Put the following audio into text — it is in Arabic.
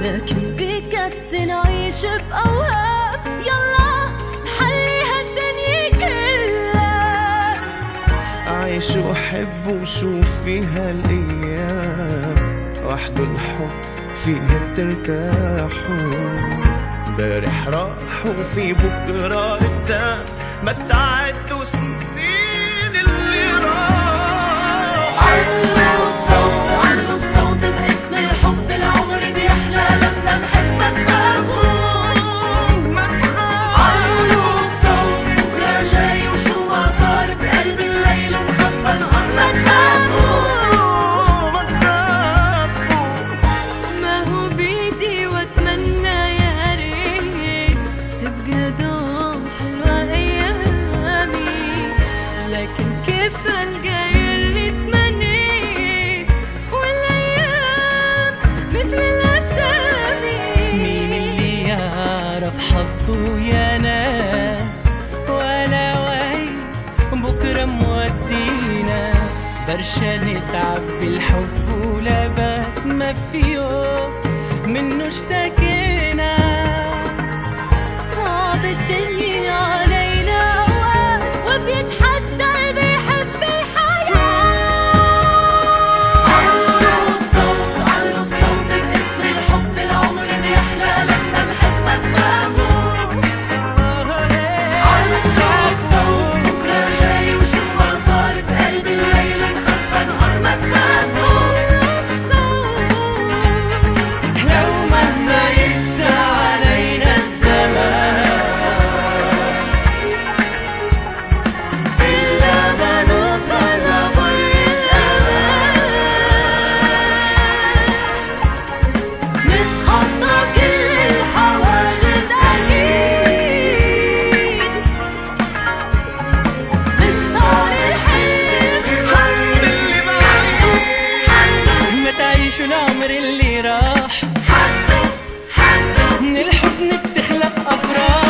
لكن بكفي نعيش بأوهام. يلا نحلي هالدنيا كلها، عيش وحب وشوف فيها الأيام، وحده الحب فيها بترتاحوا. امبارح راح وفي بكرة قدام، ما تعدوا سنين اللي راح. علوا الصوت علوا الصوت باسم الحب، العمر بيحلى لما نحب. ما تخافوا ما تخافوا، علوا الصوت بكرة جاي وشو ما صار بقلب الليل ومخبى نهار. ما تخافوا ما تخافوا. ما هو بيدي واتمنى يا ريت تبقى دوم حلوة ايامي، لكن كيف القى يلي تمنيت والايام مثل الاسامي. مين اللي يعرف حظه يا ناس، ولا وعي بكرة مودينا. برشا نتعب بالحب ولا بس، ما في يوم منه اشتكينا. صعب الدنيا علينا اوقات، وبيتحدى اللي بيحب الحياة. علوا الصوت باسم الحب، العمر بيحلى لما نحب. ما تخافوا علوا الصوت بكرة جاي وشو ما صار بقلب الليل ومخبى نهار. ما تخافوا لو مهما يقسى علينا الزمان، إلا ما نوصل لبر الأمان. نتخطى كل الحواجز أكيد، نختار الحلم اللي بعيد، ما تعيشوا العمر اللي راح، من الحزن بتخلق أفراح.